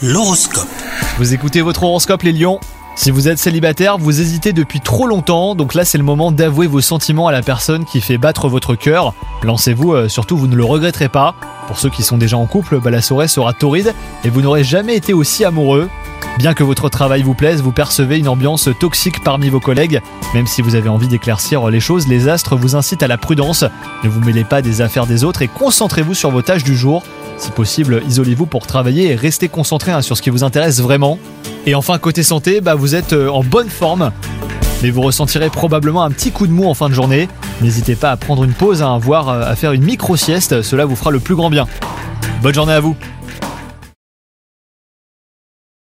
L'horoscope. Vous écoutez votre horoscope les lions. Si vous êtes célibataire, vous hésitez depuis trop longtemps, donc là c'est le moment d'avouer vos sentiments à la personne qui fait battre votre cœur. Lancez-vous, surtout vous ne le regretterez pas. Pour ceux qui sont déjà en couple, la soirée sera torride et vous n'aurez jamais été aussi amoureux. Bien que votre travail vous plaise, vous percevez une ambiance toxique parmi vos collègues. Même si vous avez envie d'éclaircir les choses, les astres vous incitent à la prudence. Ne vous mêlez pas des affaires des autres et concentrez-vous sur vos tâches du jour. Si possible, isolez-vous pour travailler et restez concentré sur ce qui vous intéresse vraiment. Et enfin, côté santé, vous êtes en bonne forme. Mais vous ressentirez probablement un petit coup de mou en fin de journée. N'hésitez pas à prendre une pause, voire à faire une micro-sieste, cela vous fera le plus grand bien. Bonne journée à vous!